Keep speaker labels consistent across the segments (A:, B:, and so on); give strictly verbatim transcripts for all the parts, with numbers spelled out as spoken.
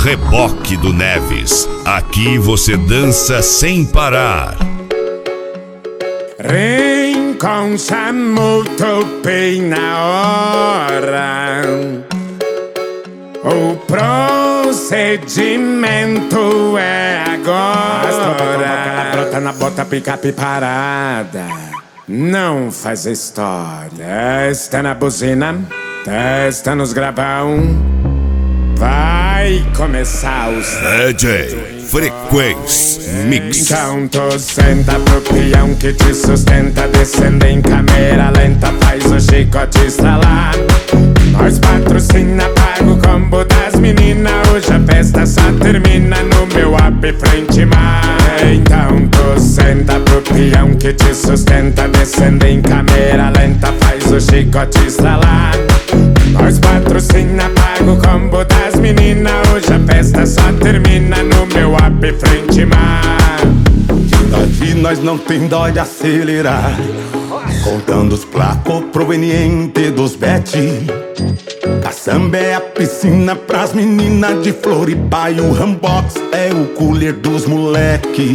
A: Reboque do Neves. Aqui você dança sem parar.
B: Rinconcha muito bem na hora. O procedimento é agora. Brota na bota, picape parada. Não faz história. Testa na buzina, testa nos gravão. Vai começar o
A: D J Frequência Mix.
B: Então tu senta pro peão que te sustenta. Descendo em câmera lenta, faz o chicote estralar. Nós patrocina, paga o combo das meninas. Hoje a festa só termina no meu app frente mar. Então tu senta pro peão que te sustenta. Descendo em câmera lenta, faz o chicote estralar. Nós patrocina, paga o combo das meninas. Hoje a festa só termina no meu app frente mar.
C: Daqui nós não tem dó de acelerar, contando os placos provenientes dos bet. A samba é a piscina pras meninas de Floripa e o Rambox é o cooler dos moleque.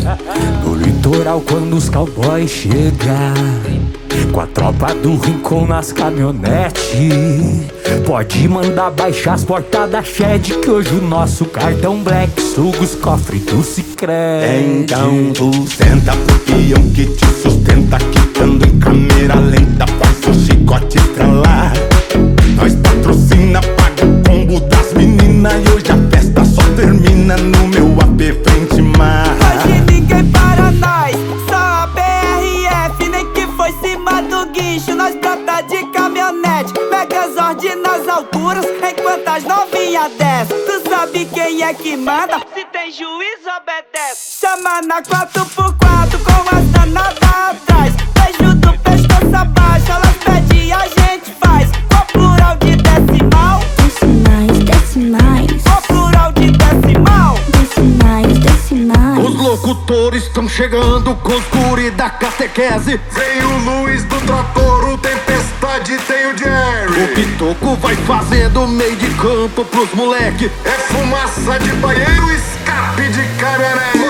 D: No litoral quando os cowboys chegam, com a tropa do Rincon nas caminhonetes, pode mandar baixar as portas da Shed, que hoje o nosso cartão Black suga os cofres do Sicredi.
C: Então tu senta pro peão que te sustenta, quicando em câmera lenta, faz o chicote estralar. Nós patrocina, paga o combo das meninas e hoje a festa só termina no meu A P frente mar.
E: Hoje ninguém para nós, só a B R F, nem que foi cima do guincho. Nós brota de caminhonete, Megazord nas alturas, enquanto as novinhas descem. Tu sabe quem é que manda? Se tem juiz, obedece. Chama na quatro por quatro com as danadas atrás. Beijo do pescoço abaixo, elas pedem e a gente faz. Qual plural de decimal?
F: Decimais, decimais.
E: Qual plural de decimal?
F: Decimais, decimais.
G: Os locutores estão chegando com os guri da catequese. Vem o Luiz do trator, o Tempestade, tem o Jerry. O Pitoco vai fazendo meio de campo pros moleque. É fumaça de banheiro, escape de caminhonete.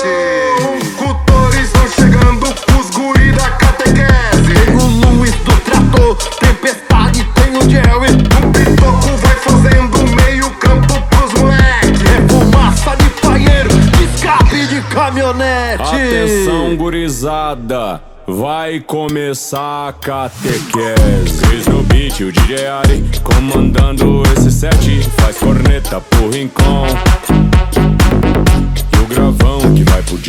G: Locutores estão chegando com os guri da catequese. Tem o Luiz do trator, Tempestade, tem o Jerry. O Pitoco vai fazendo meio campo pros moleque. É fumaça de banheiro, escape de caminhonete.
H: Atenção, gurizada, vai começar a catequese. Cris no beat, o D J Ari comandando esse set. Faz corneta pro Rincon,